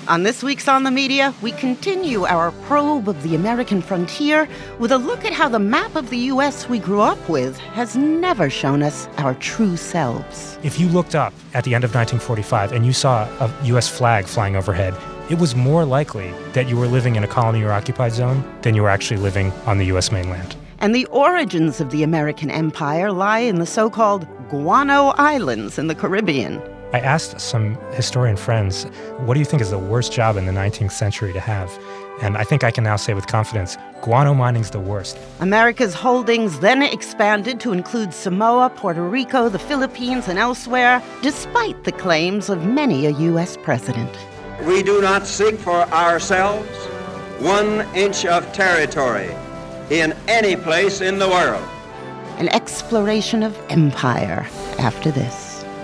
On this week's On the Media, we continue our probe of the American frontier with a look at how the map of the U.S. we grew up with has never shown us our true selves. If you looked up at the end of 1945 and you saw a U.S. flag flying overhead, it was more likely that you were living in a colony or occupied zone than you were actually living on the U.S. mainland. And the origins of the American empire lie in the so-called Guano Islands in the Caribbean. I asked some historian friends, what do you think is the worst job in the 19th century to have? And I think I can now say with confidence, guano mining's the worst. America's holdings then expanded to include Samoa, Puerto Rico, the Philippines, and elsewhere, despite the claims of many a U.S. president. We do not seek for ourselves 1 inch of territory in any place in the world. An exploration of empire after this.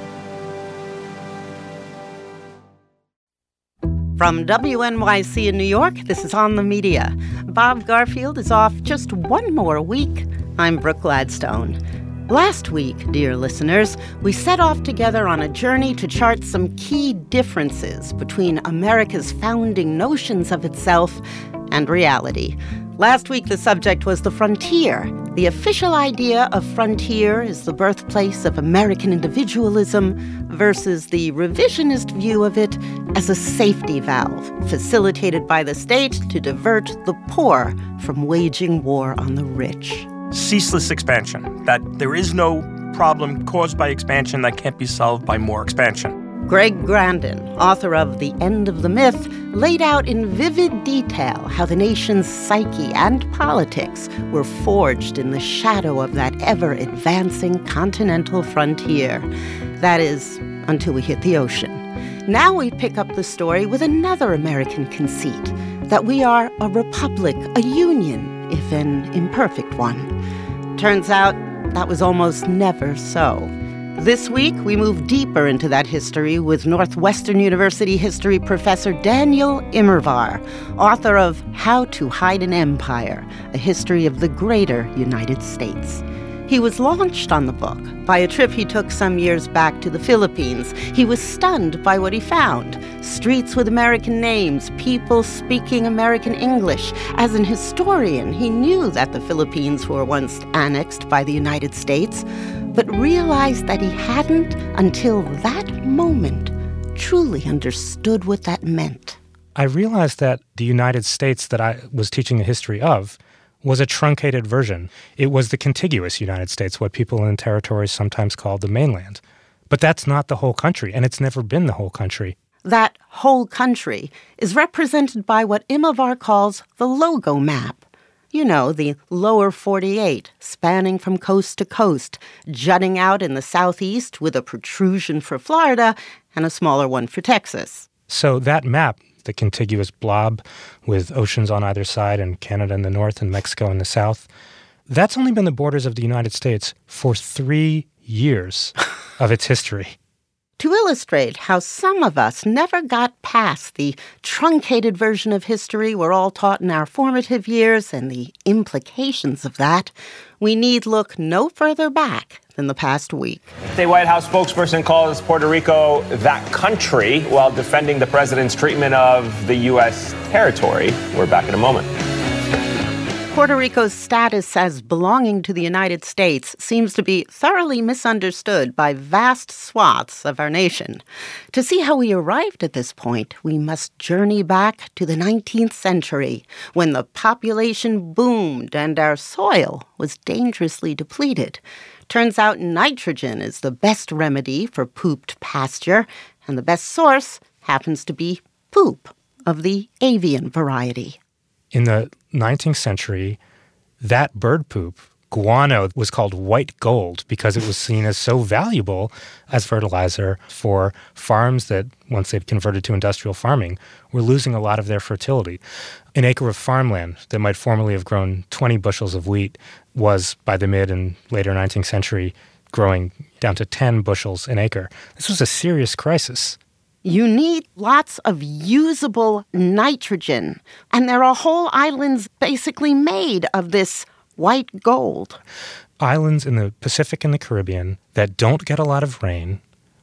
From WNYC in New York, this is On the Media. Bob Garfield is off just one more week. I'm Brooke Gladstone. Last week, dear listeners, we set off together on a journey to chart some key differences between America's founding notions of itself and reality. Last week, the subject was the frontier. The official idea of frontier is the birthplace of American individualism versus the revisionist view of it as a safety valve facilitated by the state to divert the poor from waging war on the rich. Ceaseless expansion, that there is no problem caused by expansion that can't be solved by more expansion. Greg Grandin, author of The End of the Myth, laid out in vivid detail how the nation's psyche and politics were forged in the shadow of that ever-advancing continental frontier. That is, until we hit the ocean. Now we pick up the story with another American conceit, that we are a republic, a union, if an imperfect one. Turns out that was almost never so. This week, we move deeper into that history with Northwestern University history professor Daniel Immerwahr, author of How to Hide an Empire, a history of the greater United States. He was launched on the book by a trip he took some years back to the Philippines. He was stunned by what he found. Streets with American names, people speaking American English. As an historian, he knew that the Philippines were once annexed by the United States, but realized that he hadn't, until that moment, truly understood what that meant. I realized that the United States that I was teaching the history of was a truncated version. It was the contiguous United States, what people in territories sometimes call the mainland. But that's not the whole country, and it's never been the whole country. That whole country is represented by what Immerwahr calls the logo map. You know, the lower 48, spanning from coast to coast, jutting out in the southeast with a protrusion for Florida and a smaller one for Texas. So that map, the contiguous blob with oceans on either side and Canada in the north and Mexico in the south, that's only been the borders of the United States for 3 years of its history. To illustrate how some of us never got past the truncated version of history we're all taught in our formative years and the implications of that, we need look no further back than the past week. The White House spokesperson calls Puerto Rico that country while defending the president's treatment of the U.S. territory. We're back in a moment. Puerto Rico's status as belonging to the United States seems to be thoroughly misunderstood by vast swaths of our nation. To see how we arrived at this point, we must journey back to the 19th century, when the population boomed and our soil was dangerously depleted. Turns out nitrogen is the best remedy for pooped pasture, and the best source happens to be poop of the avian variety. In the 19th century, that bird poop, guano, was called white gold because it was seen as so valuable as fertilizer for farms that, once they'd converted to industrial farming, were losing a lot of their fertility. An acre of farmland that might formerly have grown 20 bushels of wheat was, by the mid and later 19th century, growing down to 10 bushels an acre. This was a serious crisis. You need lots of usable nitrogen, and there are whole islands basically made of this white gold. Islands in the Pacific and the Caribbean that don't get a lot of rain,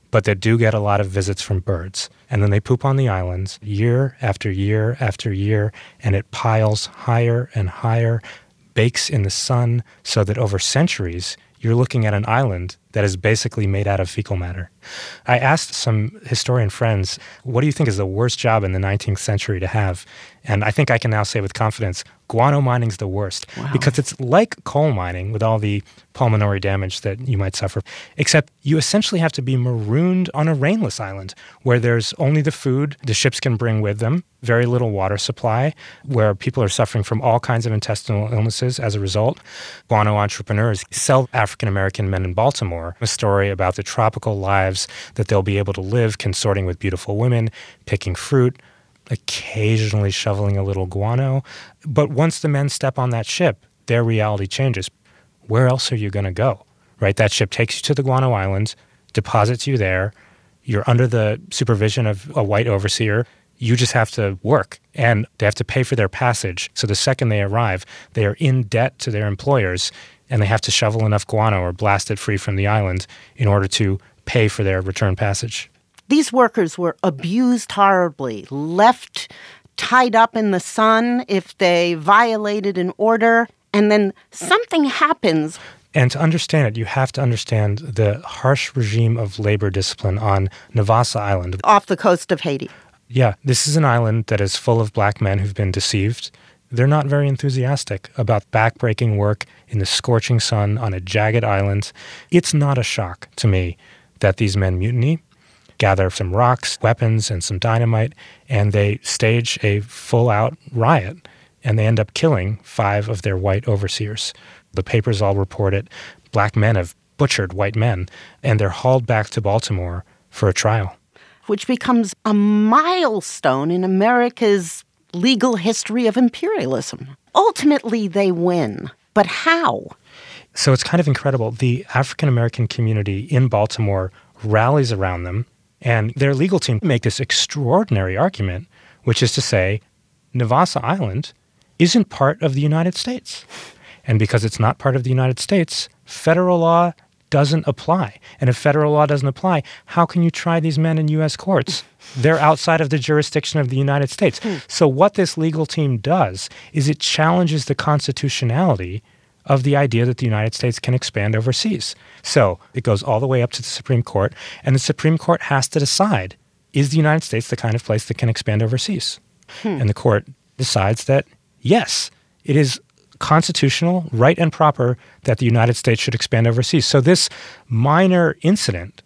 but that do get a lot of visits from birds. And then they poop on the islands year after year after year, and it piles higher and higher, bakes in the sun, so that over centuries, you're looking at an island that is basically made out of fecal matter. I asked some historian friends, what do you think is the worst job in the 19th century to have? And I think I can now say with confidence, guano mining is the worst. Wow. Because it's like coal mining with all the pulmonary damage that you might suffer, except you essentially have to be marooned on a rainless island where there's only the food the ships can bring with them, very little water supply, where people are suffering from all kinds of intestinal illnesses as a result. Guano entrepreneurs sell African-American men in Baltimore a story about the tropical lives that they'll be able to live, consorting with beautiful women, picking fruit, occasionally shoveling a little guano. But once the men step on that ship, their reality changes. Where else are you going to go, right? That ship takes you to the Guano Islands, deposits you there. You're under the supervision of a white overseer. You just have to work, and they have to pay for their passage. So the second they arrive, they are in debt to their employers, and they have to shovel enough guano or blast it free from the island in order to pay for their return passage. These workers were abused horribly, left tied up in the sun if they violated an order, and then something happens. And to understand it, you have to understand the harsh regime of labor discipline on Navassa Island. Off the coast of Haiti. Yeah, this is an island that is full of black men who've been deceived. They're not very enthusiastic about backbreaking work in the scorching sun on a jagged island. It's not a shock to me that these men mutiny, gather some rocks, weapons, and some dynamite, and they stage a full-out riot. And they end up killing 5 of their white overseers. The papers all report it. Black men have butchered white men, and they're hauled back to Baltimore for a trial. Which becomes a milestone in America's legal history of imperialism. Ultimately, they win. But how? So it's kind of incredible. The African-American community in Baltimore rallies around them, and their legal team make this extraordinary argument, which is to say, Navassa Island isn't part of the United States. And because it's not part of the United States, federal law doesn't apply. And if federal law doesn't apply, how can you try these men in U.S. courts? They're outside of the jurisdiction of the United States. So what this legal team does is it challenges the constitutionality of the idea that the United States can expand overseas. So it goes all the way up to the Supreme Court, and the Supreme Court has to decide, is the United States the kind of place that can expand overseas? And the court decides that, yes, it is constitutional, right and proper that the United States should expand overseas. So this minor incident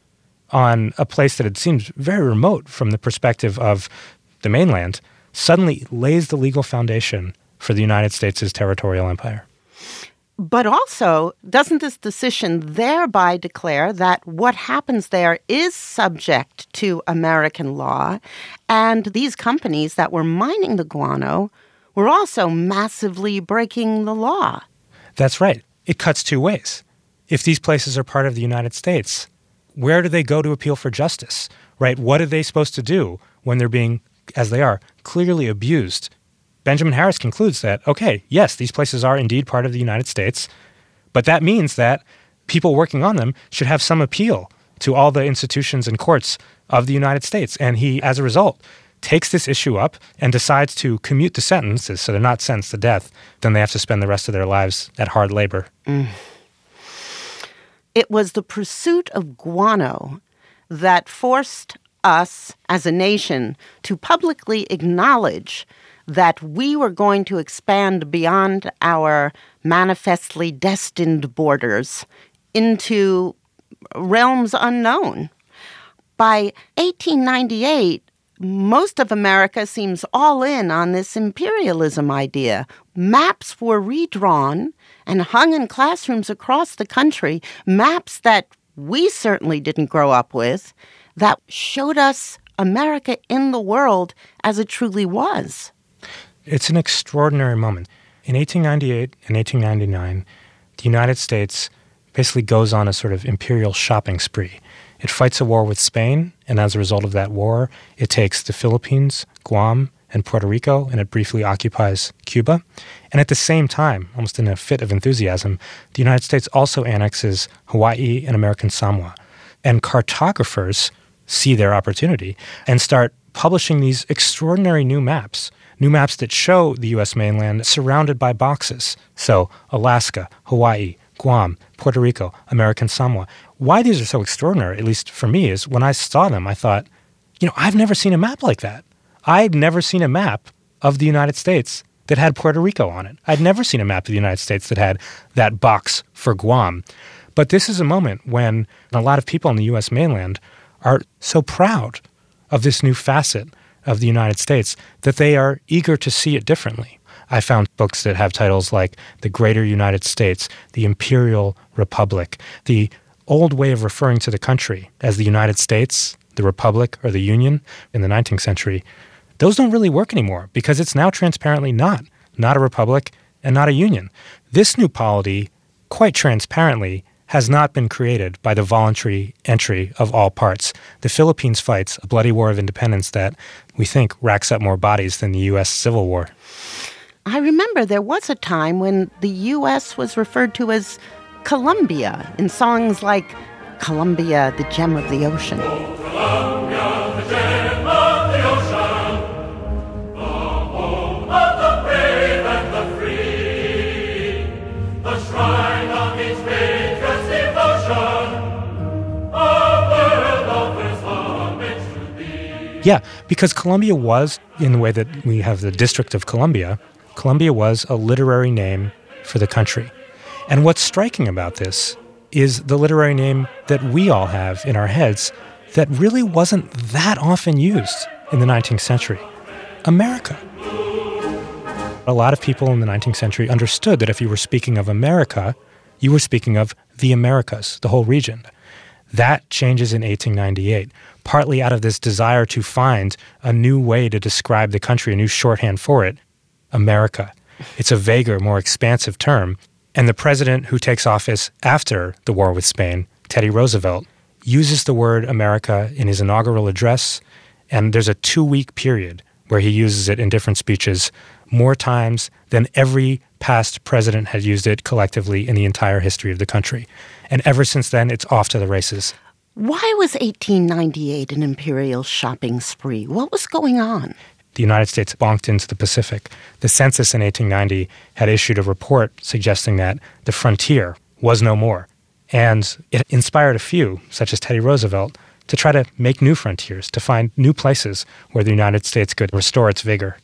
on a place that had seemed very remote from the perspective of the mainland suddenly lays the legal foundation for the United States' territorial empire. But also, doesn't this decision thereby declare that what happens there is subject to American law, and these companies that were mining the guano were also massively breaking the law? That's right. It cuts 2 ways. If these places are part of the United States, where do they go to appeal for justice, right? What are they supposed to do when they're being, as they are, clearly abused? Benjamin Harris concludes that, okay, yes, these places are indeed part of the United States, but that means that people working on them should have some appeal to all the institutions and courts of the United States. And he, as a result, takes this issue up and decides to commute the sentences so they're not sentenced to death. Then they have to spend the rest of their lives at hard labor. It was the pursuit of guano that forced us as a nation to publicly acknowledge that we were going to expand beyond our manifestly destined borders into realms unknown. By 1898, most of America seems all in on this imperialism idea. Maps were redrawn and hung in classrooms across the country, maps that we certainly didn't grow up with, that showed us America in the world as it truly was. It's an extraordinary moment. In 1898 and 1899, the United States basically goes on a sort of imperial shopping spree. It fights a war with Spain, and as a result of that war, it takes the Philippines, Guam, and Puerto Rico, and it briefly occupies Cuba. And at the same time, almost in a fit of enthusiasm, the United States also annexes Hawaii and American Samoa. And cartographers see their opportunity and start publishing these extraordinary new maps that show the U.S. mainland surrounded by boxes. So Alaska, Hawaii, Guam, Puerto Rico, American Samoa. Why these are so extraordinary, at least for me, is when I saw them, I thought, I've never seen a map like that. I'd never seen a map of the United States that had Puerto Rico on it. I'd never seen a map of the United States that had that box for Guam. But this is a moment when a lot of people on the U.S. mainland are so proud of this new facet of the United States that they are eager to see it differently. I found books that have titles like The Greater United States, The Imperial Republic, the old way of referring to the country as the United States, the Republic, or the Union in the 19th century. Those don't really work anymore because it's now transparently not a republic and not a union. This new polity, quite transparently, has not been created by the voluntary entry of all parts. The Philippines fights a bloody war of independence that we think racks up more bodies than the U.S. Civil War. I remember there was a time when the U.S. was referred to as Columbia in songs like Columbia, the Gem of the Ocean. Oh, Columbia, the gem of the ocean, the home of the brave and the free, the shrine of each patriot's devotion, a world offers homage to thee. Yeah, because Columbia was, in the way that we have the District of Columbia, Columbia was a literary name for the country. And what's striking about this is the literary name that we all have in our heads that really wasn't that often used in the 19th century. America. A lot of people in the 19th century understood that if you were speaking of America, you were speaking of the Americas, the whole region. That changes in 1898, partly out of this desire to find a new way to describe the country, a new shorthand for it, America. It's a vaguer, more expansive term. And the president who takes office after the war with Spain, Teddy Roosevelt, uses the word America in his inaugural address, and there's a 2-week period where he uses it in different speeches more times than every past president had used it collectively in the entire history of the country. And ever since then, it's off to the races. Why was 1898 an imperial shopping spree? What was going on? The United States bonked into the Pacific. The census in 1890 had issued a report suggesting that the frontier was no more. And it inspired a few, such as Teddy Roosevelt, to try to make new frontiers, to find new places where the United States could restore its vigor.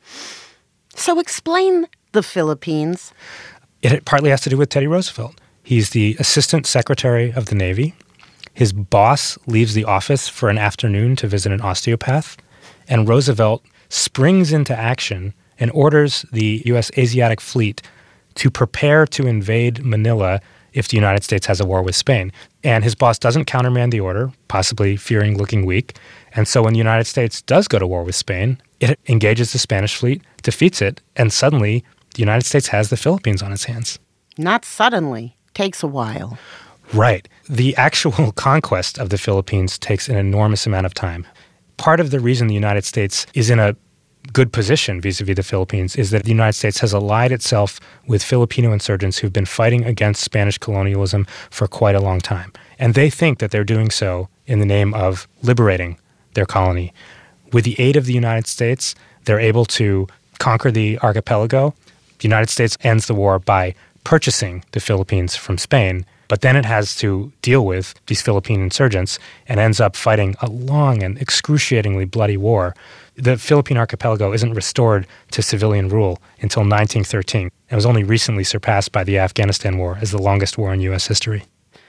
So explain the Philippines. It partly has to do with Teddy Roosevelt. He's the Assistant Secretary of the Navy. His boss leaves the office for an afternoon to visit an osteopath, and Roosevelt springs into action and orders the U.S. Asiatic Fleet to prepare to invade Manila if the United States has a war with Spain. And his boss doesn't countermand the order, possibly fearing looking weak. And so when the United States does go to war with Spain, it engages the Spanish fleet, defeats it, and suddenly the United States has the Philippines on its hands. Not suddenly. Takes a while. Right. The actual conquest of the Philippines takes an enormous amount of time. Part of the reason the United States is in a good position vis-a-vis the Philippines is that the United States has allied itself with Filipino insurgents who've been fighting against Spanish colonialism for quite a long time. And they think that they're doing so in the name of liberating their colony. With the aid of the United States, they're able to conquer the archipelago. The United States ends the war by purchasing the Philippines from Spain, but then it has to deal with these Philippine insurgents and ends up fighting a long and excruciatingly bloody war. The Philippine archipelago isn't restored to civilian rule until 1913. It was only recently surpassed by the Afghanistan War as the longest war in U.S. history.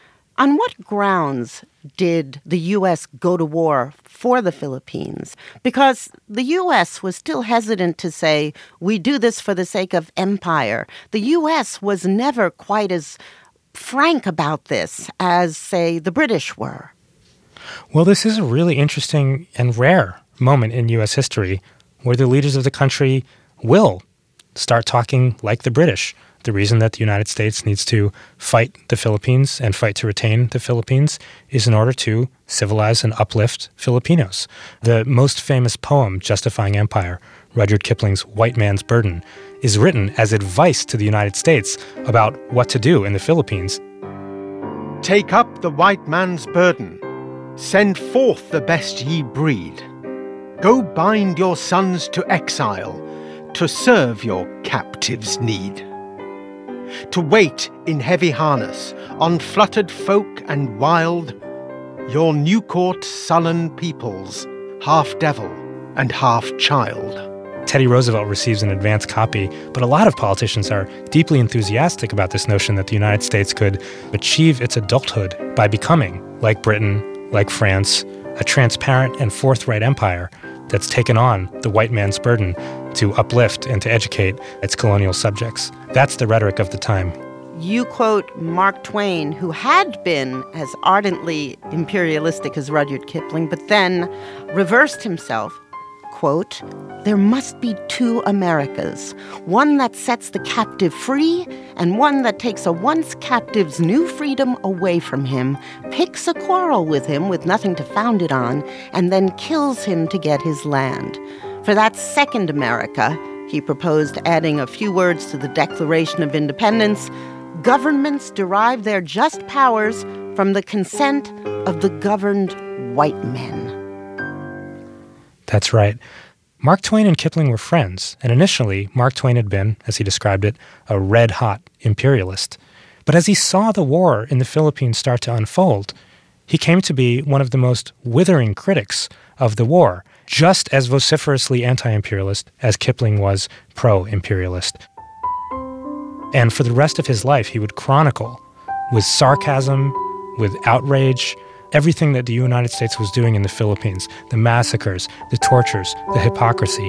On what grounds did the U.S. go to war for the Philippines? Because the U.S. was still hesitant to say, we do this for the sake of empire. The U.S. was never quite as frank about this as, say, the British were. Well, this is a really interesting and rare moment in U.S. history where the leaders of the country will start talking like the British. The reason that the United States needs to fight the Philippines and fight to retain the Philippines is in order to civilize and uplift Filipinos. The most famous poem justifying empire, Rudyard Kipling's White Man's Burden, is written as advice to the United States about what to do in the Philippines. Take up the white man's burden Send forth the best ye breed. Go bind your sons to exile, to serve your captives' need. To wait in heavy harness on fluttered folk and wild, your new court sullen peoples, half devil and half child. Teddy Roosevelt receives an advance copy, but a lot of politicians are deeply enthusiastic about this notion that the United States could achieve its adulthood by becoming, like Britain, like France, a transparent and forthright empire that's taken on the white man's burden to uplift and to educate its colonial subjects. That's the rhetoric of the time. You quote Mark Twain, who had been as ardently imperialistic as Rudyard Kipling, but then reversed himself. Quote, "There must be two Americas, one that sets the captive free and one that takes a once captive's new freedom away from him, picks a quarrel with him with nothing to found it on, and then kills him to get his land. For that second America," he proposed, adding a few words to the Declaration of Independence, "governments derive their just powers from the consent of the governed white men." That's right. Mark Twain and Kipling were friends, and initially, Mark Twain had been, as he described it, a red-hot imperialist. But as he saw the war in the Philippines start to unfold, he came to be one of the most withering critics of the war, just as vociferously anti-imperialist as Kipling was pro-imperialist. And for the rest of his life, he would chronicle, with sarcasm, with outrage, everything that the United States was doing in the Philippines, the massacres, the tortures, the hypocrisy.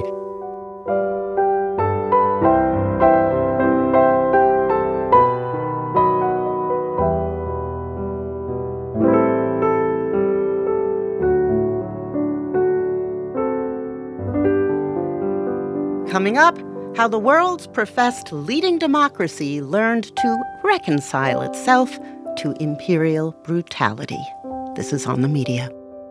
Coming up, how the world's professed leading democracy learned to reconcile itself to imperial brutality. This is On the Media.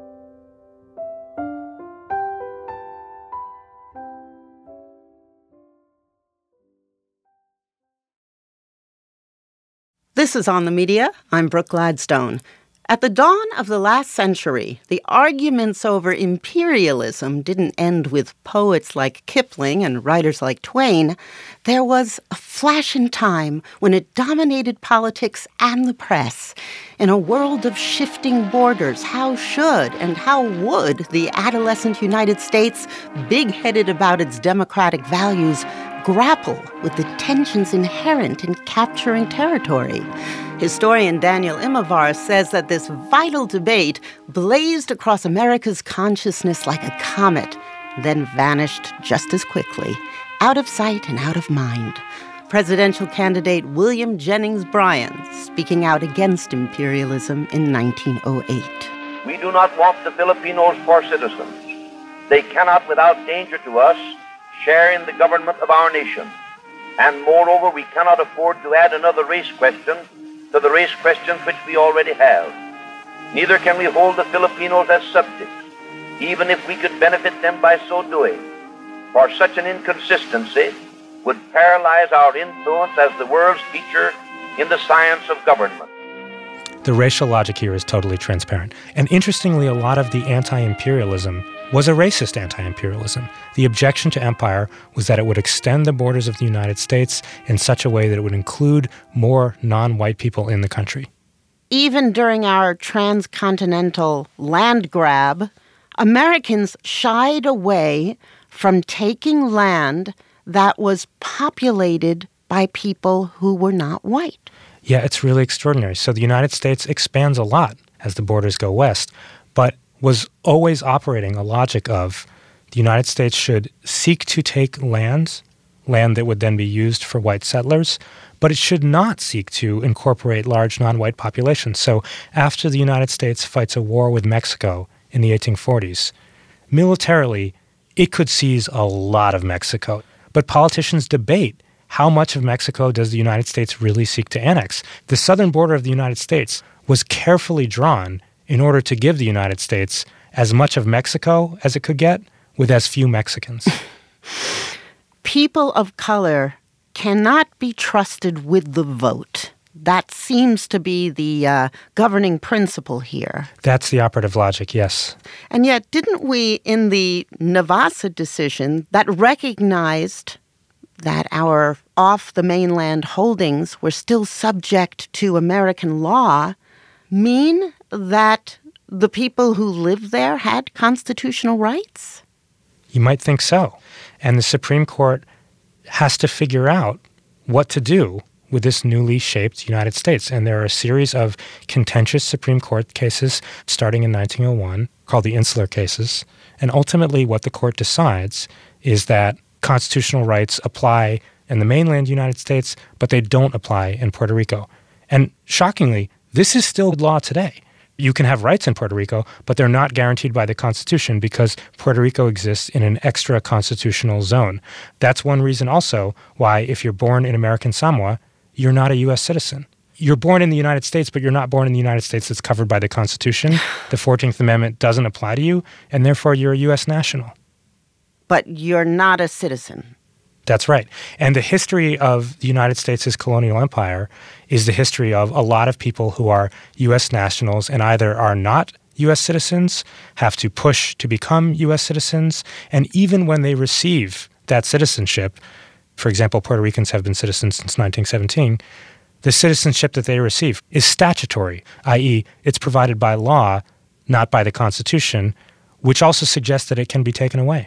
This is On the Media. I'm Brooke Gladstone. At the dawn of the last century, the arguments over imperialism didn't end with poets like Kipling and writers like Twain. There was a flash in time when it dominated politics and the press. In a world of shifting borders, how should and how would the adolescent United States, big-headed about its democratic values, grapple with the tensions inherent in capturing territory? Historian Daniel Immerwahr says that this vital debate blazed across America's consciousness like a comet, then vanished just as quickly, out of sight and out of mind. Presidential candidate William Jennings Bryan speaking out against imperialism in 1908. We do not want the Filipinos for citizens. They cannot, without danger to us, share in the government of our nation. And moreover, we cannot afford to add another race question to the race questions which we already have. Neither can we hold the Filipinos as subjects, even if we could benefit them by so doing, for such an inconsistency would paralyze our influence as the world's teacher in the science of government. The racial logic here is totally transparent. And interestingly, a lot of the anti-imperialism was a racist anti-imperialism. The objection to empire was that it would extend the borders of the United States in such a way that it would include more non-white people in the country. Even during our transcontinental land grab, Americans shied away from taking land that was populated by people who were not white. Yeah, it's really extraordinary. So the United States expands a lot as the borders go west, but was always operating a logic of the United States should seek to take land that would then be used for white settlers, but it should not seek to incorporate large non-white populations. So after the United States fights a war with Mexico in the 1840s, militarily, it could seize a lot of Mexico. But politicians debate how much of Mexico does the United States really seek to annex. The southern border of the United States was carefully drawn in order to give the United States as much of Mexico as it could get with as few Mexicans. People of color cannot be trusted with the vote. That seems to be the governing principle here. That's the operative logic, yes. And yet, didn't we, in the Navassa decision that recognized that our off-the-mainland holdings were still subject to American law, mean that the people who lived there had constitutional rights? You might think so. And the Supreme Court has to figure out what to do with this newly shaped United States. And there are a series of contentious Supreme Court cases starting in 1901 called the Insular Cases. And ultimately what the court decides is that constitutional rights apply in the mainland United States, but they don't apply in Puerto Rico. And shockingly, this is still law today. You can have rights in Puerto Rico, but they're not guaranteed by the Constitution because Puerto Rico exists in an extra constitutional zone. That's one reason also why if you're born in American Samoa, you're not a U.S. citizen. You're born in the United States, but you're not born in the United States that's covered by the Constitution. The 14th Amendment doesn't apply to you, and therefore you're a U.S. national. But you're not a citizen. That's right. And the history of the United States' colonial empire is the history of a lot of people who are U.S. nationals and either are not U.S. citizens, have to push to become U.S. citizens, and even when they receive that citizenship, for example, Puerto Ricans have been citizens since 1917, the citizenship that they receive is statutory, i.e., it's provided by law, not by the Constitution, which also suggests that it can be taken away.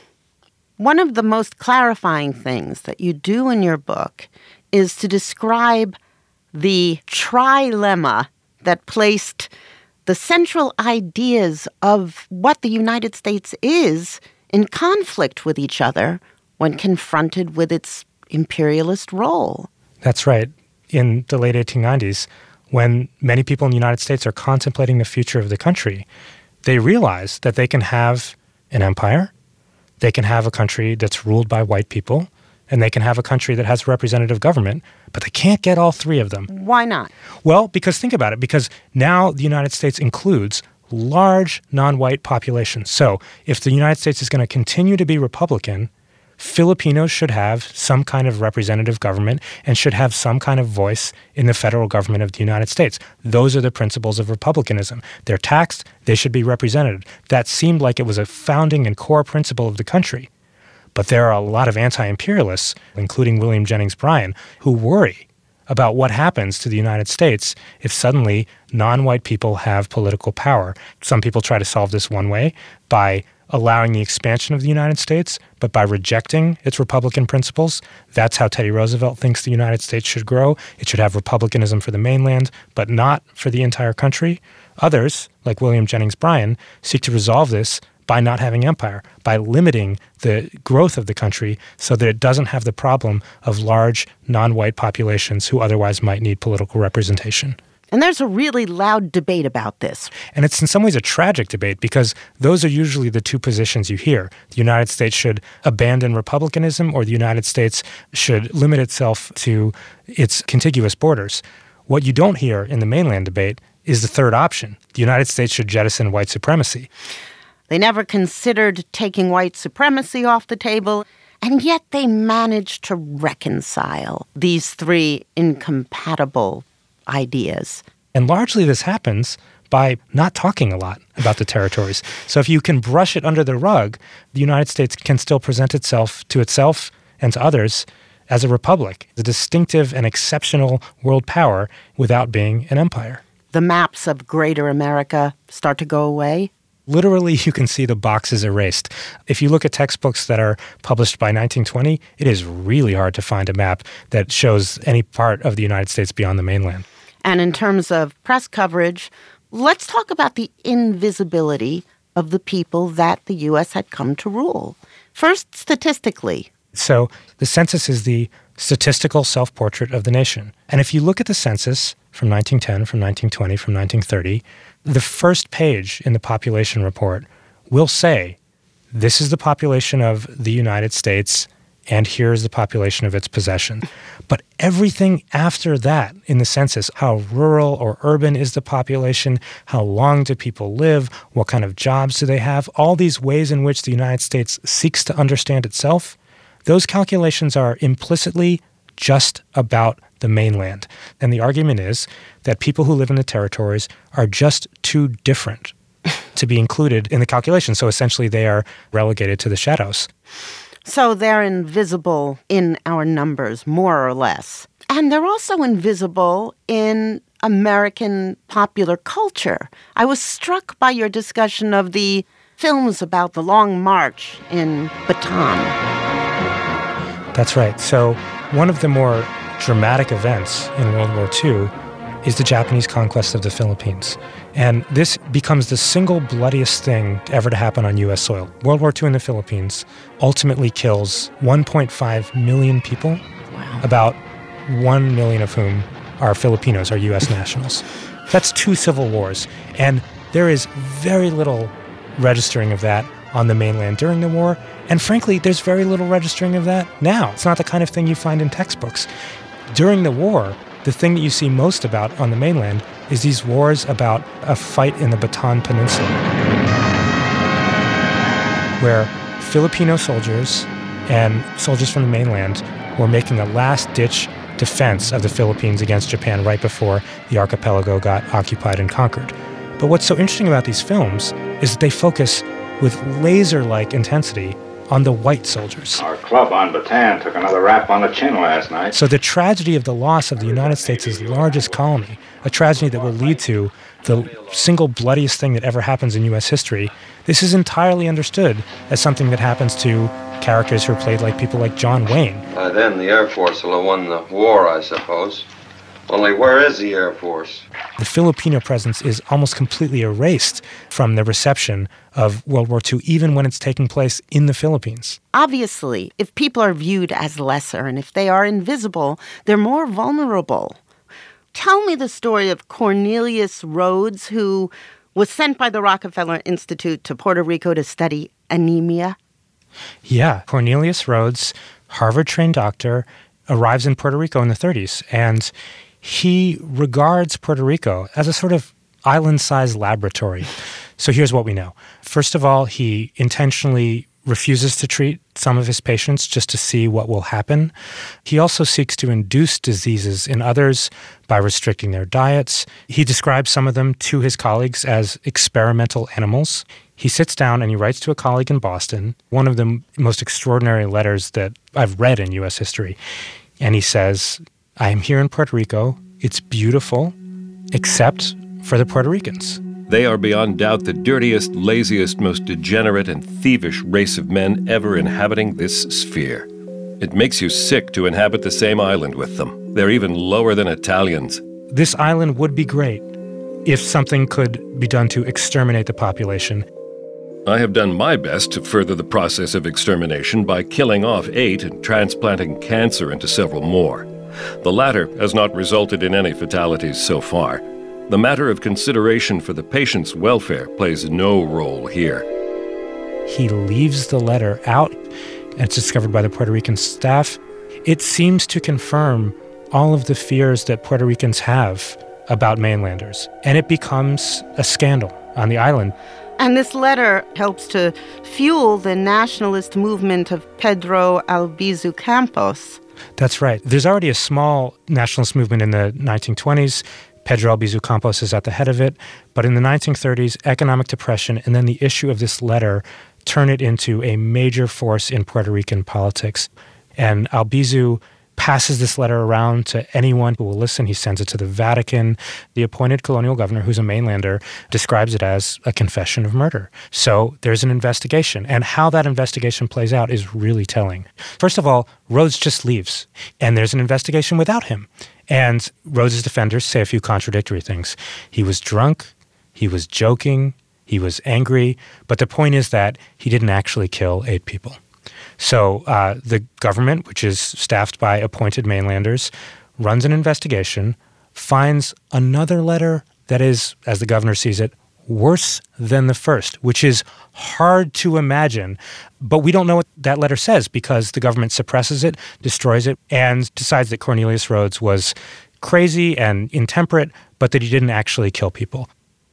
One of the most clarifying things that you do in your book is to describe the trilemma that placed the central ideas of what the United States is in conflict with each other when confronted with its imperialist role. That's right. In the late 1890s, when many people in the United States are contemplating the future of the country, they realize that they can have an empire, they can have a country that's ruled by white people, and they can have a country that has representative government, but they can't get all three of them. Why not? Well, because think about it, because now the United States includes large non-white populations. So if the United States is going to continue to be Republican, Filipinos should have some kind of representative government and should have some kind of voice in the federal government of the United States. Those are the principles of republicanism. They're taxed, they should be represented. That seemed like it was a founding and core principle of the country. But there are a lot of anti-imperialists, including William Jennings Bryan, who worry about what happens to the United States if suddenly non-white people have political power. Some people try to solve this one way by allowing the expansion of the United States, but by rejecting its Republican principles. That's how Teddy Roosevelt thinks the United States should grow. It should have republicanism for the mainland, but not for the entire country. Others, like William Jennings Bryan, seek to resolve this by not having empire, by limiting the growth of the country so that it doesn't have the problem of large non-white populations who otherwise might need political representation. And there's a really loud debate about this. And it's in some ways a tragic debate because those are usually the two positions you hear. The United States should abandon republicanism or the United States should limit itself to its contiguous borders. What you don't hear in the mainland debate is the third option. The United States should jettison white supremacy. They never considered taking white supremacy off the table, and yet they managed to reconcile these three incompatible ideas. And largely this happens by not talking a lot about the territories. So if you can brush it under the rug, the United States can still present itself and to others as a republic, a distinctive and exceptional world power without being an empire. The maps of greater America start to go away. Literally, you can see the boxes erased. If you look at textbooks that are published by 1920, it is really hard to find a map that shows any part of the United States beyond the mainland. And in terms of press coverage, let's talk about the invisibility of the people that the U.S. had come to rule. First, statistically. So the census is the statistical self-portrait of the nation. And if you look at the census from 1910, from 1920, from 1930, the first page in the population report will say, this is the population of the United States, and here's the population of its possession. But everything after that in the census, how rural or urban is the population, how long do people live, what kind of jobs do they have, all these ways in which the United States seeks to understand itself, those calculations are implicitly just about the mainland. And the argument is that people who live in the territories are just too different to be included in the calculation. So essentially they are relegated to the shadows. So they're invisible in our numbers, more or less. And they're also invisible in American popular culture. I was struck by your discussion of the films about the Long March in Bataan. That's right. So one of the more dramatic events in World War II is the Japanese conquest of the Philippines. And this becomes the single bloodiest thing ever to happen on U.S. soil. World War II in the Philippines ultimately kills 1.5 million people, about 1 million of whom are Filipinos, are U.S. nationals. That's 2 civil wars. And there is very little registering of that on the mainland during the war. And frankly, there's very little registering of that now. It's not the kind of thing you find in textbooks. During the war, the thing that you see most about on the mainland is these wars about a fight in the Bataan Peninsula, where Filipino soldiers and soldiers from the mainland were making a last-ditch defense of the Philippines against Japan right before the archipelago got occupied and conquered. But what's so interesting about these films is that they focus with laser-like intensity on the white soldiers. Our club on Bataan took another rap on the chin last night. So the tragedy of the loss of the United States' largest colony, a tragedy that will lead to the single bloodiest thing that ever happens in U.S. history, this is entirely understood as something that happens to characters who are played like people like John Wayne. Then the Air Force will have won the war, I suppose. Only where is the Air Force? The Filipino presence is almost completely erased from the reception of World War II, even when it's taking place in the Philippines. Obviously, if people are viewed as lesser and if they are invisible, they're more vulnerable. Tell me the story of Cornelius Rhoads, who was sent by the Rockefeller Institute to Puerto Rico to study anemia. Yeah, Cornelius Rhoads, Harvard-trained doctor, arrives in Puerto Rico in the 30s, and he regards Puerto Rico as a sort of island-sized laboratory. So here's what we know. First of all, he intentionally refuses to treat some of his patients just to see what will happen. He also seeks to induce diseases in others by restricting their diets. He describes some of them to his colleagues as experimental animals. He sits down and he writes to a colleague in Boston, one of the most extraordinary letters that I've read in U.S. history. And he says, I am here in Puerto Rico. It's beautiful, except for the Puerto Ricans. They are beyond doubt the dirtiest, laziest, most degenerate and thievish race of men ever inhabiting this sphere. It makes you sick to inhabit the same island with them. They're even lower than Italians. This island would be great if something could be done to exterminate the population. I have done my best to further the process of extermination by killing off 8 and transplanting cancer into several more. The latter has not resulted in any fatalities so far. The matter of consideration for the patient's welfare plays no role here. He leaves the letter out, and it's discovered by the Puerto Rican staff. It seems to confirm all of the fears that Puerto Ricans have about mainlanders, and it becomes a scandal on the island. And this letter helps to fuel the nationalist movement of Pedro Albizu Campos. That's right. There's already a small nationalist movement in the 1920s. Pedro Albizu Campos is at the head of it. But in the 1930s, economic depression and then the issue of this letter turn it into a major force in Puerto Rican politics. And Albizu passes this letter around to anyone who will listen. He sends it to the Vatican. The appointed colonial governor, who's a mainlander, describes it as a confession of murder. So there's an investigation. And how that investigation plays out is really telling. First of all, Rhoads just leaves. And there's an investigation without him. And Rhoads' defenders say a few contradictory things. He was drunk. He was joking. He was angry. But the point is that he didn't actually kill 8 people. So the government, which is staffed by appointed mainlanders, runs an investigation, finds another letter that is, as the governor sees it, worse than the first, which is hard to imagine. But we don't know what that letter says because the government suppresses it, destroys it, and decides that Cornelius Rhoads was crazy and intemperate, but that he didn't actually kill people.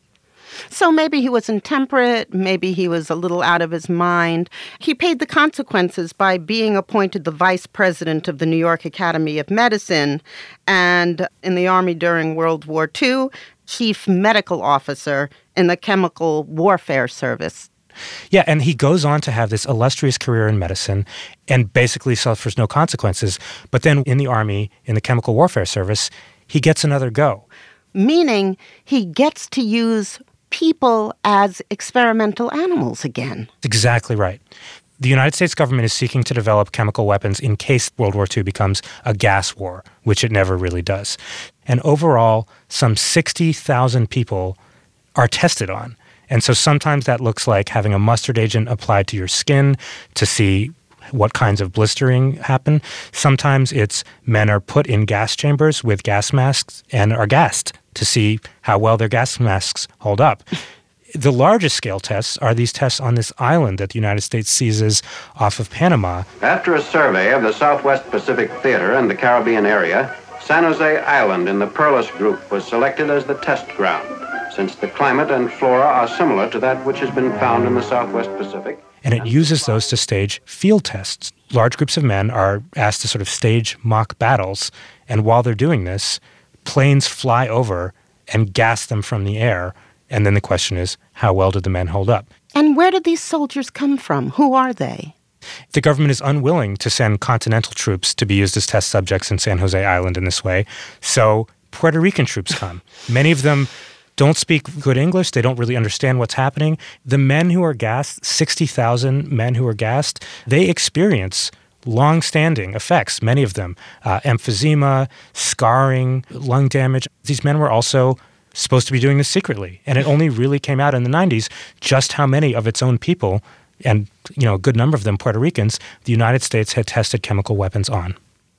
So maybe he was intemperate, maybe he was a little out of his mind. He paid the consequences by being appointed the vice president of the New York Academy of Medicine, and in the Army during World War II, chief medical officer in the Chemical Warfare Service. Yeah, and he goes on to have this illustrious career in medicine and basically suffers no consequences. But then in the Army, in the Chemical Warfare Service, he gets another go. Meaning he gets to use people as experimental animals again. Exactly right. The United States government is seeking to develop chemical weapons in case World War II becomes a gas war, which it never really does. And overall, some 60,000 people are tested on. And so sometimes that looks like having a mustard agent applied to your skin to see what kinds of blistering happen. Sometimes it's men are put in gas chambers with gas masks and are gassed to see how well their gas masks hold up. The largest scale tests are these tests on this island that the United States seizes off of Panama. After a survey of the Southwest Pacific Theater and the Caribbean area, San Jose Island in the Perlis Group was selected as the test ground, since the climate and flora are similar to that which has been found in the Southwest Pacific. And it uses those to stage field tests. Large groups of men are asked to sort of stage mock battles, and while they're doing this, planes fly over and gas them from the air. And then the question is, how well did the men hold up? And where did these soldiers come from? Who are they? The government is unwilling to send continental troops to be used as test subjects in San Jose Island in this way, so Puerto Rican troops come. Many of them don't speak good English. They don't really understand what's happening. The men who are gassed, 60,000 men who are gassed, they experience long-standing effects, many of them, emphysema, scarring, lung damage. These men were also supposed to be doing this secretly, and it only really came out in the 90s just how many of its own people, and a good number of them Puerto Ricans, the United States had tested chemical weapons on.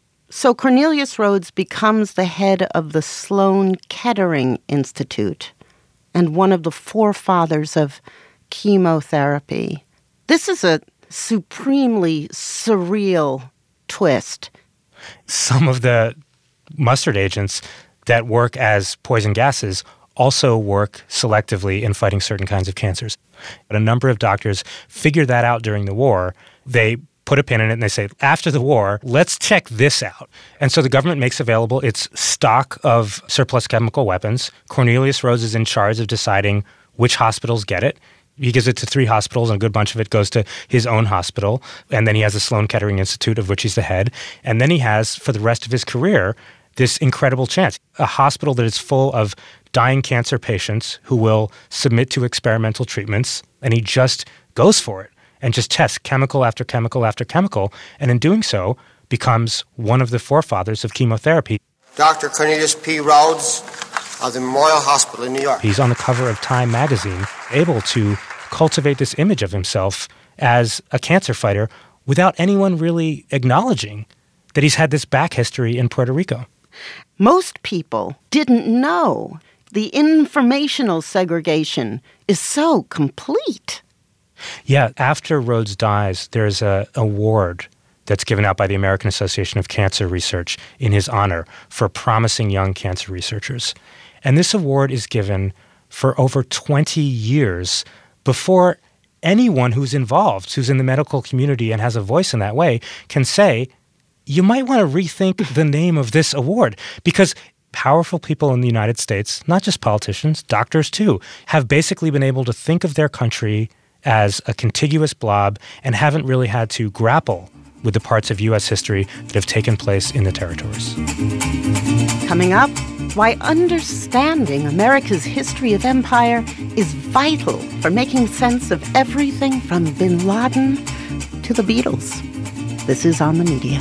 So Cornelius Rhoads becomes the head of the Sloan Kettering Institute and one of the forefathers of chemotherapy. This is a supremely surreal twist. Some of the mustard agents that work as poison gases also work selectively in fighting certain kinds of cancers. But a number of doctors figured that out during the war. They put a pin in it and they say, after the war, let's check this out. And so the government makes available its stock of surplus chemical weapons. Cornelius Rhoads is in charge of deciding which hospitals get it. He gives it to 3 hospitals, and a good bunch of it goes to his own hospital. And then he has the Sloan Kettering Institute, of which he's the head. And then he has, for the rest of his career, this incredible chance. A hospital that is full of dying cancer patients who will submit to experimental treatments, and he just goes for it and just tests chemical after chemical after chemical, and in doing so becomes one of the forefathers of chemotherapy. Dr. Cornelius P. Rhoads of the Memorial Hospital in New York. He's on the cover of Time magazine, able to cultivate this image of himself as a cancer fighter without anyone really acknowledging that he's had this back history in Puerto Rico. Most people didn't know the informational segregation is so complete. Yeah, after Rhoads dies, there's an award that's given out by the American Association of Cancer Research in his honor for promising young cancer researchers. And this award is given for over 20 years before anyone who's involved, who's in the medical community and has a voice in that way, can say, you might want to rethink the name of this award, because powerful people in the United States, not just politicians, doctors too, have basically been able to think of their country as a contiguous blob and haven't really had to grapple with the parts of U.S. history that have taken place in the territories. Coming up, why understanding America's history of empire is vital for making sense of everything from Bin Laden to the Beatles. This is On the Media.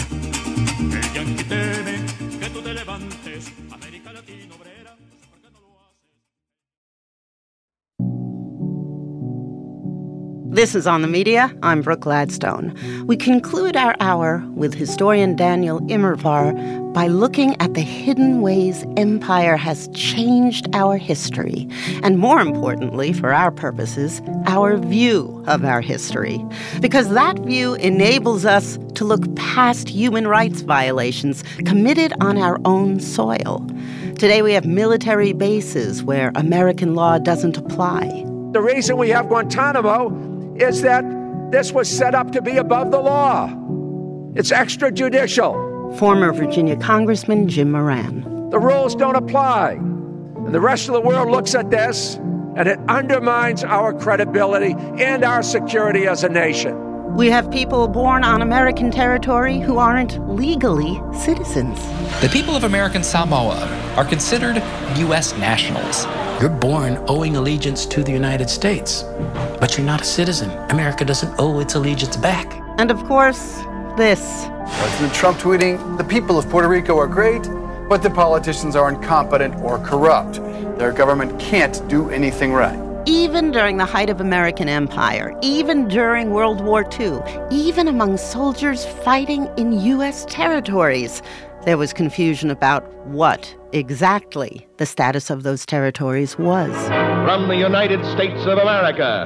This is On the Media. I'm Brooke Gladstone. We conclude our hour with historian Daniel Immerwahr by looking at the hidden ways empire has changed our history, and more importantly, for our purposes, our view of our history. Because that view enables us to look past human rights violations committed on our own soil. Today we have military bases where American law doesn't apply. The reason we have Guantanamo is that this was set up to be above the law. It's extrajudicial. Former Virginia Congressman Jim Moran. The rules don't apply. And the rest of the world looks at this, and it undermines our credibility and our security as a nation. We have people born on American territory who aren't legally citizens. The people of American Samoa are considered U.S. nationals. You're born owing allegiance to the United States, but you're not a citizen. America doesn't owe its allegiance back. And of course, this. President Trump tweeting, "The people of Puerto Rico are great, but the politicians are incompetent or corrupt. Their government can't do anything right." Even during the height of American empire, even during World War II, even among soldiers fighting in U.S. territories, there was confusion about what exactly the status of those territories was. From the United States of America,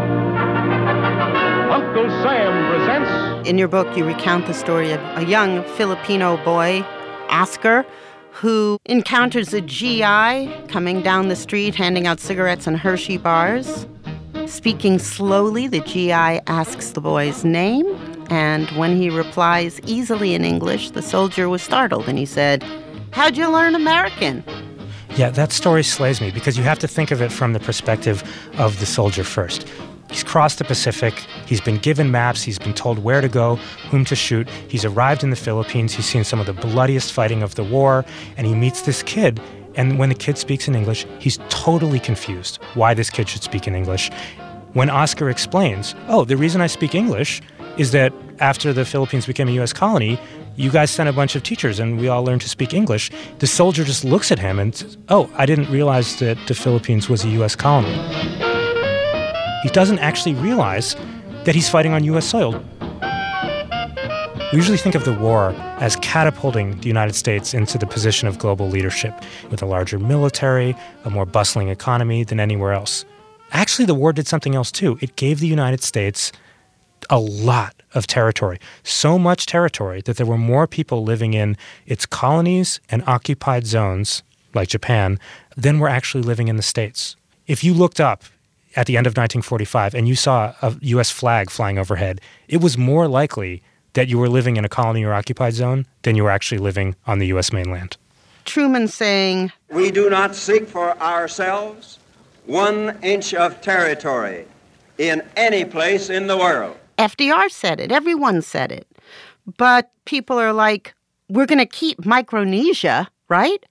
Uncle Sam presents... In your book, you recount the story of a young Filipino boy, Oscar, who encounters a GI coming down the street handing out cigarettes and Hershey bars. Speaking slowly, the GI asks the boy's name, and when he replies easily in English, the soldier was startled, and he said, "How'd you learn American?" Yeah, that story slays me because you have to think of it from the perspective of the soldier first. He's crossed the Pacific, he's been given maps, he's been told where to go, whom to shoot, he's arrived in the Philippines, he's seen some of the bloodiest fighting of the war, and he meets this kid, and when the kid speaks in English, he's totally confused why this kid should speak in English. When Oscar explains, "Oh, the reason I speak English is that after the Philippines became a U.S. colony, you guys sent a bunch of teachers and we all learned to speak English," the soldier just looks at him and says, "Oh, I didn't realize that the Philippines was a U.S. colony." He doesn't actually realize that he's fighting on U.S. soil. We usually think of the war as catapulting the United States into the position of global leadership, with a larger military, a more bustling economy than anywhere else. Actually, the war did something else too. It gave the United States a lot of territory, so much territory that there were more people living in its colonies and occupied zones, like Japan, than were actually living in the States. If you looked up at the end of 1945 and you saw a U.S. flag flying overhead, it was more likely that you were living in a colony or occupied zone than you were actually living on the U.S. mainland. Truman saying, "We do not seek for ourselves 1 inch of territory in any place in the world." FDR said it. Everyone said it. But people are like, we're going to keep Micronesia, right?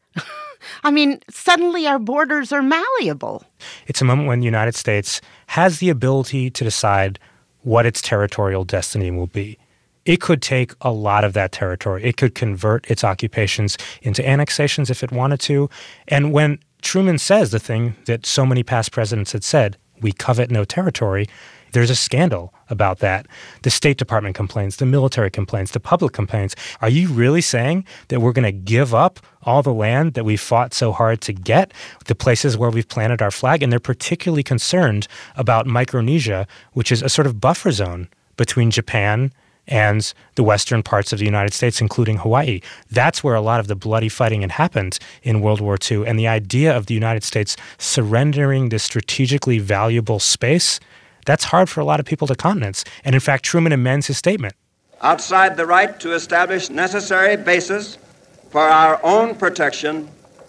I mean, suddenly our borders are malleable. It's a moment when the United States has the ability to decide what its territorial destiny will be. It could take a lot of that territory. It could convert its occupations into annexations if it wanted to. And when Truman says the thing that so many past presidents had said, "We covet no territory," there's a scandal about that. The State Department complains, the military complains, the public complains. Are you really saying that we're going to give up all the land that we fought so hard to get, the places where we've planted our flag? And they're particularly concerned about Micronesia, which is a sort of buffer zone between Japan and the western parts of the United States, including Hawaii. That's where a lot of the bloody fighting had happened in World War II. And the idea of the United States surrendering this strategically valuable space, that's hard for a lot of people to countenance. And in fact, Truman amends his statement. Outside the right to establish necessary bases for our own protection,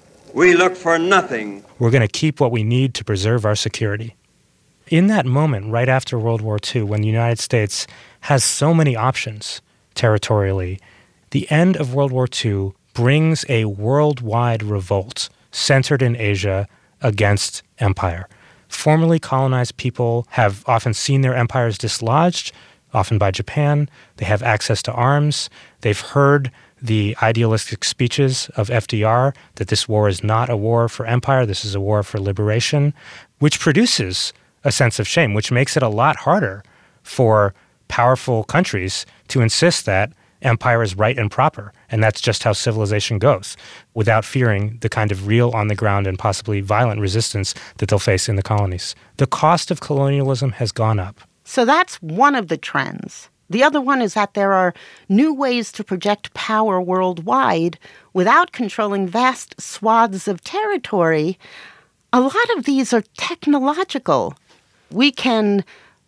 we look for nothing. We're going to keep what we need to preserve our security. In that moment, right after World War II, when the United States has so many options territorially, the end of World War II brings a worldwide revolt centered in Asia against empire. Formerly colonized people have often seen their empires dislodged, often by Japan. They have access to arms. They've heard the idealistic speeches of FDR that this war is not a war for empire, this is a war for liberation, which produces a sense of shame, which makes it a lot harder for powerful countries to insist that empire is right and proper, and that's just how civilization goes, without fearing the kind of real on-the-ground and possibly violent resistance that they'll face in the colonies. The cost of colonialism has gone up. So that's one of the trends. The other one is that there are new ways to project power worldwide without controlling vast swaths of territory. A lot of these are technological. We can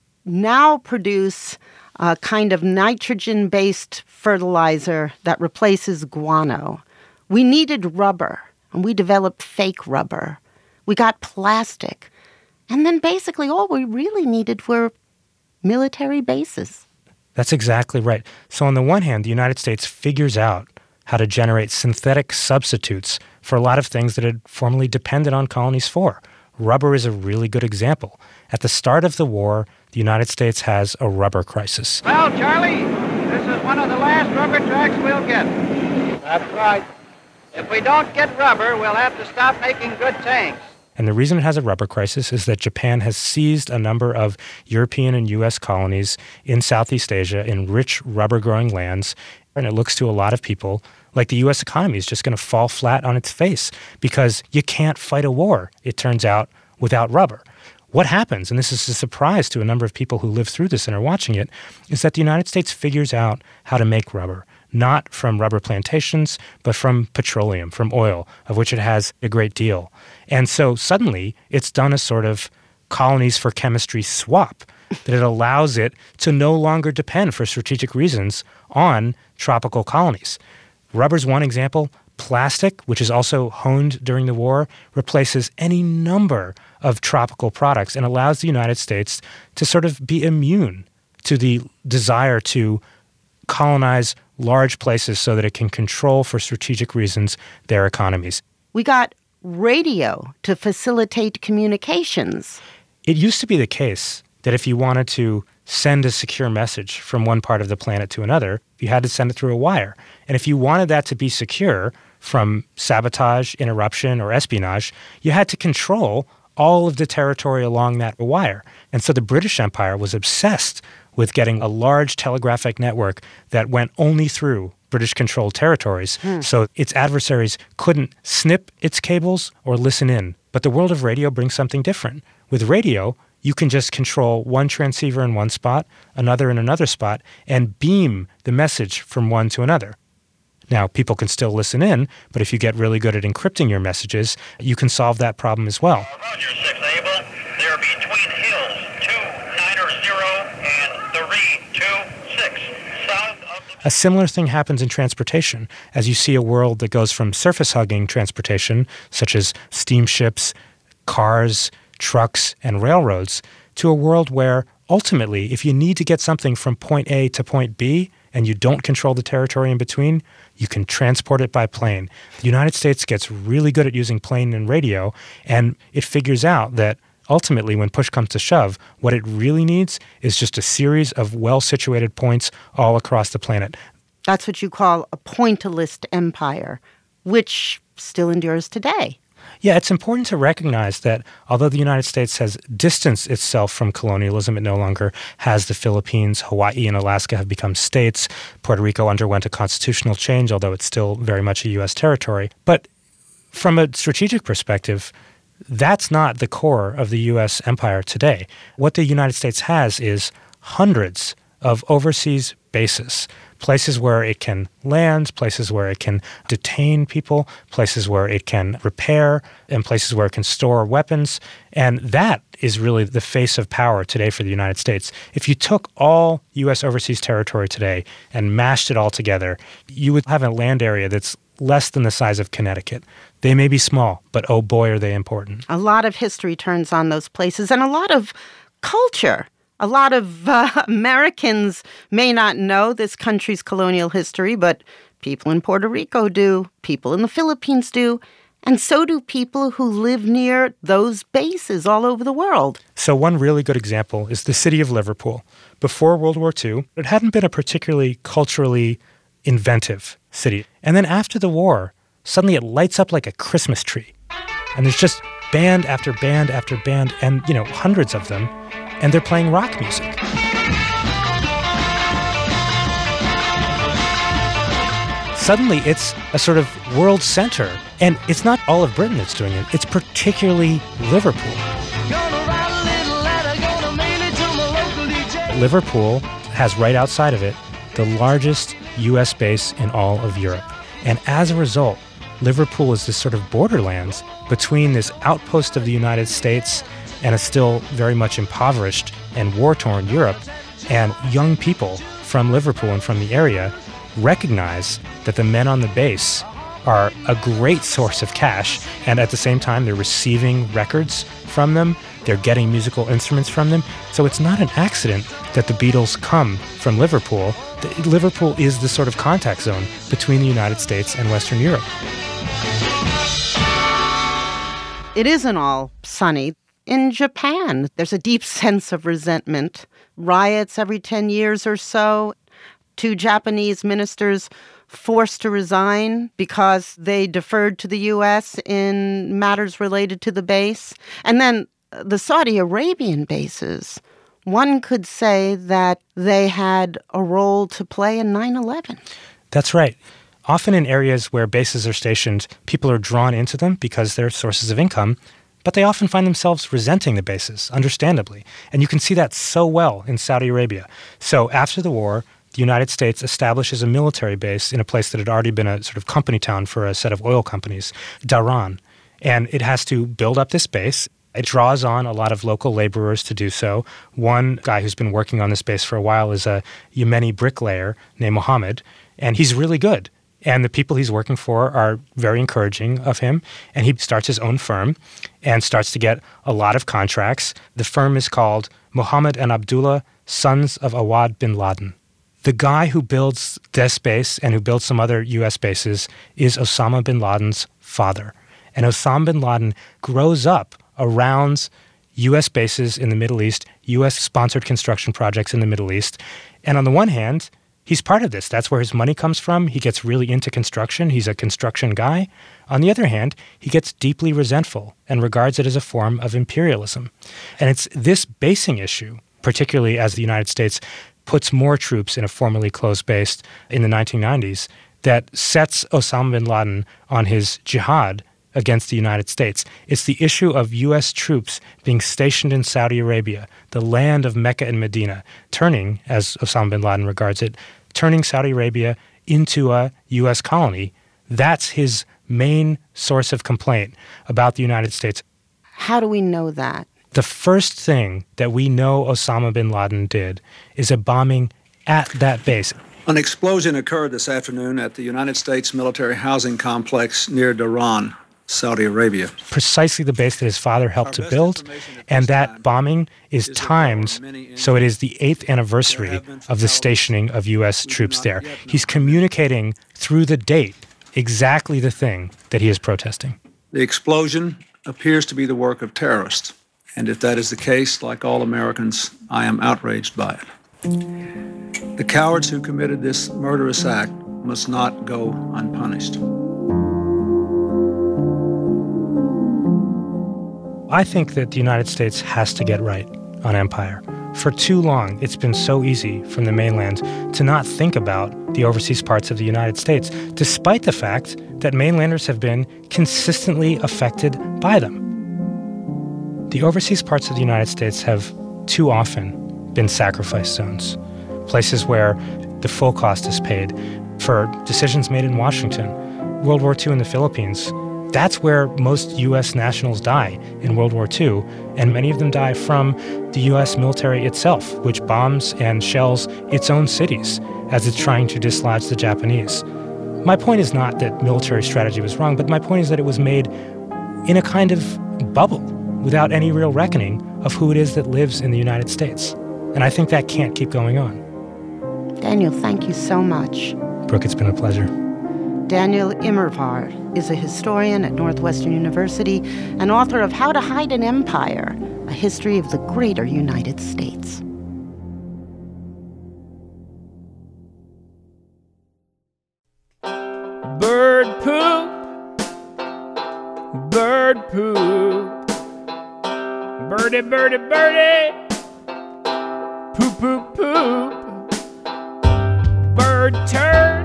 now produce a kind of nitrogen-based fertilizer that replaces guano. We needed rubber, and we developed fake rubber. We got plastic. And then basically all we really needed were military bases. That's exactly right. So on the one hand, the United States figures out how to generate synthetic substitutes for a lot of things that had formerly depended on colonies for. Rubber is a really good example. At the start of the war, the United States has a rubber crisis. Well, Charlie, this is one of the last rubber tracks we'll get. That's right. If we don't get rubber, we'll have to stop making good tanks. And the reason it has a rubber crisis is that Japan has seized a number of European and U.S. colonies in Southeast Asia in rich rubber-growing lands, and it looks to a lot of people like the U.S. economy is just going to fall flat on its face because you can't fight a war, it turns out, without rubber. What happens, and this is a surprise to a number of people who live through this and are watching it, is that the United States figures out how to make rubber, not from rubber plantations, but from petroleum, from oil, of which it has a great deal. And so suddenly it's done a sort of colonies for chemistry swap, that it allows it to no longer depend for strategic reasons on tropical colonies. Rubber's one example. Plastic, which is also honed during the war, replaces any number of tropical products and allows the United States to sort of be immune to the desire to colonize large places so that it can control, for strategic reasons, their economies. We got radio to facilitate communications. It used to be the case that if you wanted to send a secure message from one part of the planet to another, you had to send it through a wire. And if you wanted that to be secure from sabotage, interruption, or espionage, you had to control all of the territory along that wire. And so the British Empire was obsessed with getting a large telegraphic network that went only through British-controlled territories, so its adversaries couldn't snip its cables or listen in. But the world of radio brings something different. With radio, you can just control one transceiver in one spot, another in another spot, and beam the message from one to another. Now, people can still listen in, but if you get really good at encrypting your messages, you can solve that problem as well. Roger, 6 Able. They're between hills 290 and 326, south of the... A similar thing happens in transportation as you see a world that goes from surface-hugging transportation, such as steamships, cars, trucks, and railroads, to a world where ultimately, if you need to get something from point A to point B and you don't control the territory in between, you can transport it by plane. The United States gets really good at using plane and radio, and it figures out that ultimately, when push comes to shove, what it really needs is just a series of well-situated points all across the planet. That's what you call a pointillist empire, which still endures today. Yeah, it's important to recognize that although the United States has distanced itself from colonialism, it no longer has the Philippines. Hawaii and Alaska have become states. Puerto Rico underwent a constitutional change, although it's still very much a U.S. territory. But from a strategic perspective, that's not the core of the U.S. empire today. What the United States has is hundreds of overseas bases, places where it can land, places where it can detain people, places where it can repair, and places where it can store weapons. And that is really the face of power today for the United States. If you took all U.S. overseas territory today and mashed it all together, you would have a land area that's less than the size of Connecticut. They may be small, but oh boy, are they important. A lot of history turns on those places, and a lot of culture. A lot of Americans may not know this country's colonial history, but people in Puerto Rico do, people in the Philippines do, and so do people who live near those bases all over the world. So one really good example is the city of Liverpool. Before World War II, it hadn't been a particularly culturally inventive city. And then after the war, suddenly it lights up like a Christmas tree. And there's just band after band after band, and, hundreds of them, and they're playing rock music. Suddenly, it's a sort of world center. And it's not all of Britain that's doing it. It's particularly Liverpool. Liverpool has right outside of it the largest U.S. base in all of Europe. And as a result, Liverpool is this sort of borderlands between this outpost of the United States and a still very much impoverished and war-torn Europe. And young people from Liverpool and from the area recognize that the men on the base are a great source of cash, and at the same time they're receiving records from them, they're getting musical instruments from them. So it's not an accident that the Beatles come from Liverpool. Liverpool is the sort of contact zone between the United States and Western Europe. It isn't all sunny. In Japan, there's a deep sense of resentment. Riots every 10 years or so. 2 Japanese ministers forced to resign because they deferred to the U.S. in matters related to the base. And then the Saudi Arabian bases, one could say that they had a role to play in 9/11. That's right. Often in areas where bases are stationed, people are drawn into them because they're sources of income, but they often find themselves resenting the bases, understandably. And you can see that so well in Saudi Arabia. So after the war, the United States establishes a military base in a place that had already been a sort of company town for a set of oil companies, Dhahran. And it has to build up this base. It draws on a lot of local laborers to do so. One guy who's been working on this base for a while is a Yemeni bricklayer named Mohammed, and he's really good. And the people he's working for are very encouraging of him. And he starts his own firm and starts to get a lot of contracts. The firm is called Mohammed and Abdullah, Sons of Awad bin Laden. The guy who builds this base and who builds some other U.S. bases is Osama bin Laden's father. And Osama bin Laden grows up around U.S. bases in the Middle East, U.S.-sponsored construction projects in the Middle East. And on the one hand, he's part of this. That's where his money comes from. He gets really into construction. He's a construction guy. On the other hand, he gets deeply resentful and regards it as a form of imperialism. And it's this basing issue, particularly as the United States puts more troops in a formerly closed base in the 1990s, that sets Osama bin Laden on his jihad against the United States. It's the issue of U.S. troops being stationed in Saudi Arabia, the land of Mecca and Medina, turning, as Osama bin Laden regards it, turning Saudi Arabia into a U.S. colony. That's his main source of complaint about the United States. How do we know that? The first thing that we know Osama bin Laden did is a bombing at that base. An explosion occurred this afternoon at the United States military housing complex near Dhahran, Saudi Arabia. Precisely the base that his father helped to build, and that bombing is timed so it is the 8th anniversary of the stationing of U.S. troops there. He's communicating through the date exactly the thing that he is protesting. The explosion appears to be the work of terrorists, and if that is the case, like all Americans, I am outraged by it. The cowards who committed this murderous act must not go unpunished. I think that the United States has to get right on empire. For too long, it's been so easy from the mainland to not think about the overseas parts of the United States, despite the fact that mainlanders have been consistently affected by them. The overseas parts of the United States have too often been sacrifice zones, places where the full cost is paid for decisions made in Washington. World War II in the Philippines, that's where most U.S. nationals die in World War II, and many of them die from the U.S. military itself, which bombs and shells its own cities as it's trying to dislodge the Japanese. My point is not that military strategy was wrong, but my point is that it was made in a kind of bubble without any real reckoning of who it is that lives in the United States. And I think that can't keep going on. Daniel, thank you so much. Brooke, it's been a pleasure. Daniel Immerwahr is a historian at Northwestern University and author of How to Hide an Empire, a history of the greater United States. Bird poop, bird poop, birdie, birdie, birdie, poop, poop, poop, bird turd,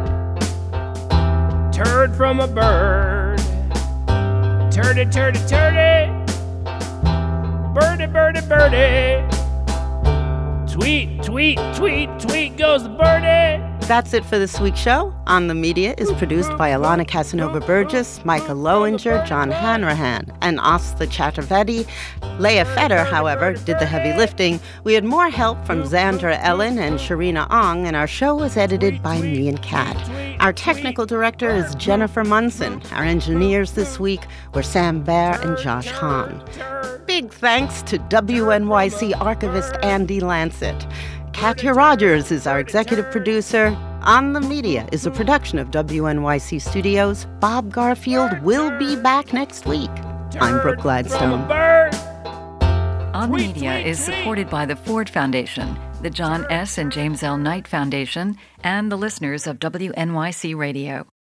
turd from a bird, turdy, turdy, turdy, birdie, birdie, birdie, Tweet, tweet, tweet, tweet goes the birdie. That's it for this week's show. On the Media is produced by Alana Casanova-Burgess, Micah Lowinger, John Hanrahan, and Asta Chaturvedi. Leah Feder, however, did the heavy lifting. We had more help from Xandra Ellen and Sharina Ong, and our show was edited by me and Kat. Our technical director is Jennifer Munson. Our engineers this week were Sam Baer and Josh Hahn. Big thanks to WNYC archivist Andy Lancet. Katya Rogers is our executive producer. On the Media is a production of WNYC Studios. Bob Garfield will be back next week. I'm Brooke Gladstone. On the Media is supported by the Ford Foundation, the John S. and James L. Knight Foundation, and the listeners of WNYC Radio.